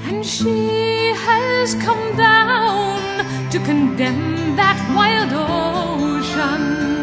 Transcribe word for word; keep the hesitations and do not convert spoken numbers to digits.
and she has come down to condemn that wild ocean.